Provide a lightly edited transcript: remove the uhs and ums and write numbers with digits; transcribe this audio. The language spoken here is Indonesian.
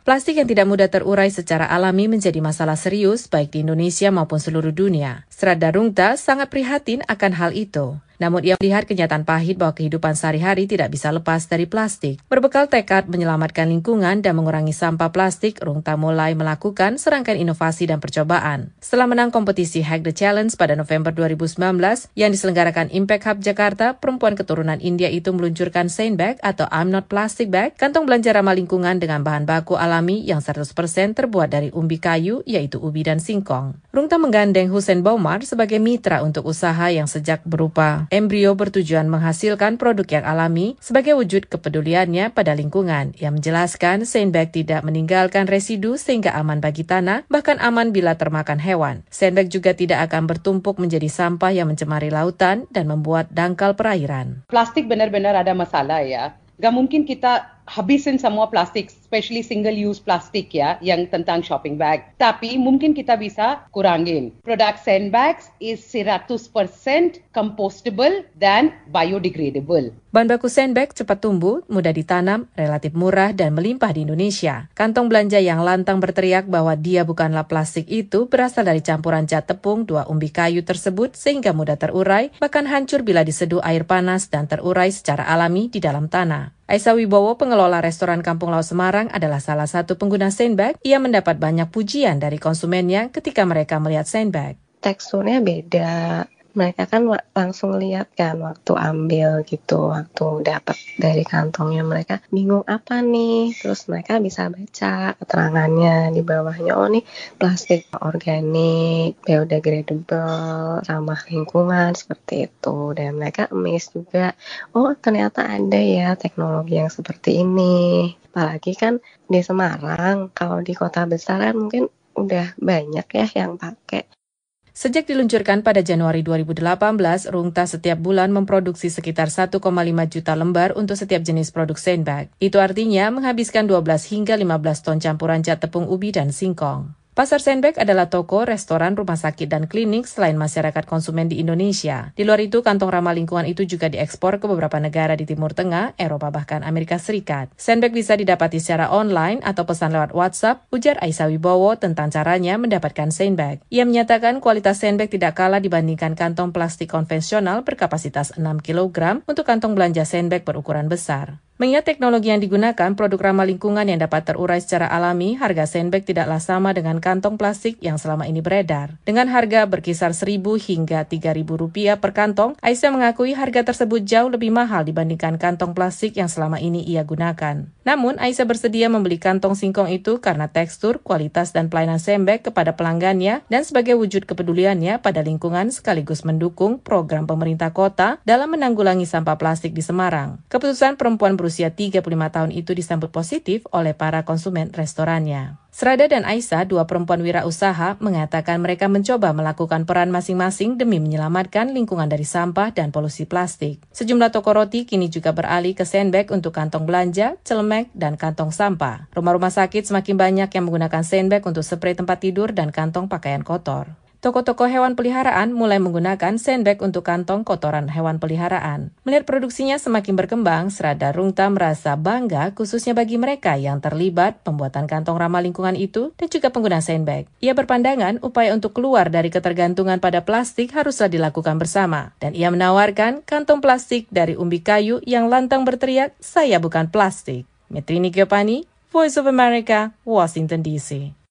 Plastik yang tidak mudah terurai secara alami menjadi masalah serius baik di Indonesia maupun seluruh dunia. Sradha Rungta sangat prihatin akan hal itu. Namun ia melihat kenyataan pahit bahwa kehidupan sehari-hari tidak bisa lepas dari plastik. Berbekal tekad menyelamatkan lingkungan dan mengurangi sampah plastik, Rungta mulai melakukan serangkaian inovasi dan percobaan. Setelah menang kompetisi Hack the Challenge pada November 2019 yang diselenggarakan Impact Hub Jakarta, perempuan keturunan India itu meluncurkan Saint Bag atau I'm Not Plastic Bag, kantong belanja ramah lingkungan dengan bahan baku alami yang 100% terbuat dari umbi kayu, yaitu ubi dan singkong. Rungta menggandeng Hussein Baumar sebagai mitra untuk usaha yang sejak berupa embrio bertujuan menghasilkan produk yang alami sebagai wujud kepeduliannya pada lingkungan. Ia menjelaskan Saint Bag tidak meninggalkan residu sehingga aman bagi tanah, bahkan aman bila termakan hewan. Saint Bag juga tidak akan bertumpuk menjadi sampah yang mencemari lautan dan membuat dangkal perairan. Plastik benar-benar ada masalah ya. Gak mungkin kita habisin semua plastik, especially single-use plastik ya, yang tentang shopping bag. Tapi mungkin kita bisa kurangin. Produk Saint Bags is 100% compostable dan biodegradable. Bahan baku Saint Bag cepat tumbuh, mudah ditanam, relatif murah dan melimpah di Indonesia. Kantong belanja yang lantang berteriak bahwa dia bukanlah plastik itu berasal dari campuran cat tepung 2 umbi kayu tersebut sehingga mudah terurai, bahkan hancur bila diseduh air panas dan terurai secara alami di dalam tanah. Aisyah Wibowo, pengelola restoran Kampung Laut Semarang, adalah salah satu pengguna Saint Bag. Ia mendapat banyak pujian dari konsumennya ketika mereka melihat Saint Bag. Teksturnya beda. Mereka kan langsung lihat kan waktu ambil gitu, waktu dapat dari kantongnya mereka bingung apa nih. Terus mereka bisa baca keterangannya di bawahnya, oh nih plastik organik, biodegradable, ramah lingkungan seperti itu. Dan mereka amazed juga, oh ternyata ada ya teknologi yang seperti ini. Apalagi kan di Semarang, kalau di kota besar kan mungkin udah banyak ya yang pakai. Sejak diluncurkan pada Januari 2018, Rungta setiap bulan memproduksi sekitar 1,5 juta lembar untuk setiap jenis produk Saint Bag. Itu artinya menghabiskan 12 hingga 15 ton campuran cat tepung ubi dan singkong. Pasar Saint Bag adalah toko, restoran, rumah sakit, dan klinik selain masyarakat konsumen di Indonesia. Di luar itu, kantong ramah lingkungan itu juga diekspor ke beberapa negara di Timur Tengah, Eropa, bahkan Amerika Serikat. Saint Bag bisa didapati secara online atau pesan lewat WhatsApp, ujar Aisyah Wibowo tentang caranya mendapatkan Saint Bag. Ia menyatakan kualitas Saint Bag tidak kalah dibandingkan kantong plastik konvensional berkapasitas 6 kg untuk kantong belanja Saint Bag berukuran besar. Mengingat teknologi yang digunakan, produk ramah lingkungan yang dapat terurai secara alami, harga Saint Bag tidaklah sama dengan kantong plastik yang selama ini beredar. Dengan harga berkisar Rp1.000 hingga Rp3.000 per kantong, Aisyah mengakui harga tersebut jauh lebih mahal dibandingkan kantong plastik yang selama ini ia gunakan. Namun, Aisyah bersedia membeli kantong singkong itu karena tekstur, kualitas, dan pelayanan Saint Bag kepada pelanggannya dan sebagai wujud kepeduliannya pada lingkungan sekaligus mendukung program pemerintah kota dalam menanggulangi sampah plastik di Semarang. Keputusan perempuan berusia 35 tahun itu disambut positif oleh para konsumen restorannya. Sradha dan Aisyah, dua perempuan wirausaha, mengatakan mereka mencoba melakukan peran masing-masing demi menyelamatkan lingkungan dari sampah dan polusi plastik. Sejumlah toko roti kini juga beralih ke Saint Bag untuk kantong belanja, celemek, dan kantong sampah. Rumah-rumah sakit semakin banyak yang menggunakan Saint Bag untuk sprei tempat tidur dan kantong pakaian kotor. Toko-toko hewan peliharaan mulai menggunakan Saint Bag untuk kantong kotoran hewan peliharaan. Melihat produksinya semakin berkembang, Sradha Rungta merasa bangga khususnya bagi mereka yang terlibat pembuatan kantong ramah lingkungan itu dan juga pengguna Saint Bag. Ia berpandangan upaya untuk keluar dari ketergantungan pada plastik haruslah dilakukan bersama. Dan ia menawarkan kantong plastik dari umbi kayu yang lantang berteriak, "Saya bukan plastik." Metrini Giopani, Voice of America, Washington DC.